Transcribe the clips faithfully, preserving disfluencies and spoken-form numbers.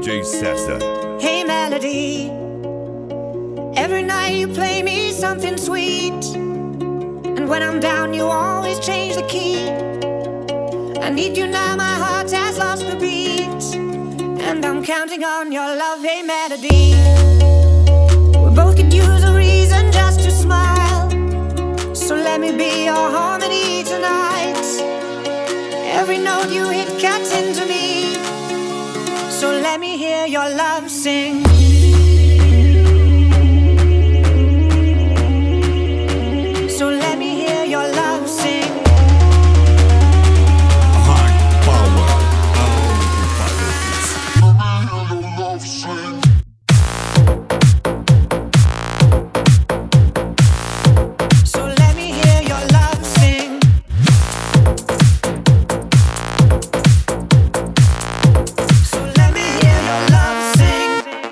J César. Hey Melody, every night you play me something sweet, and when I'm down you always change the key. I need you now, my heart has lost the beat, and I'm counting on your love. Hey Melody, we both could use a reason just to smile, so let me be your harmony tonight. Every note you hit cuts into me, so let me hear your love sing. So let me hear your love sing. Hard Power Alto-Falantes. So let me hear your love sing. So let me hear your love sing.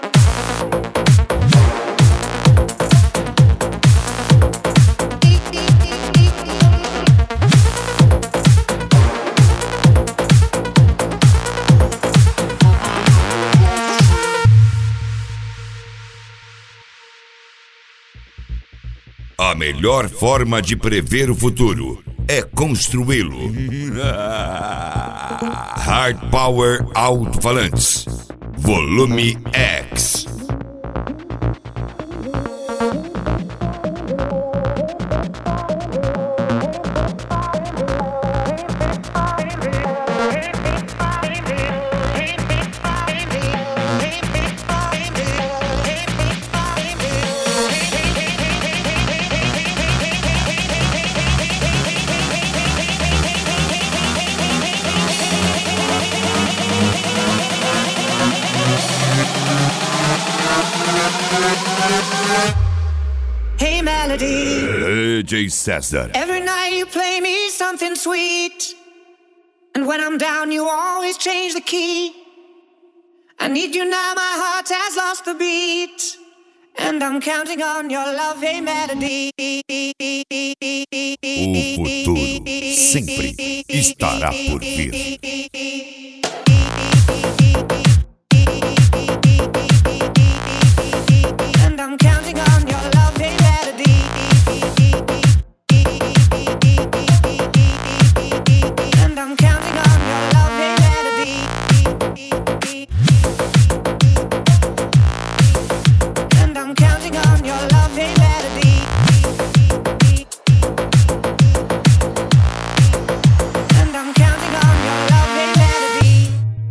A melhor forma de prever o futuro é construí-lo. Hard Power Alto-Falantes, Volume X. Hey Melody, Uh, J César. every night you play me something sweet, and when I'm down you always change the key. I need you now, my heart has lost the beat, and I'm counting on your love. Hey Melody, O futuro sempre estará por vir.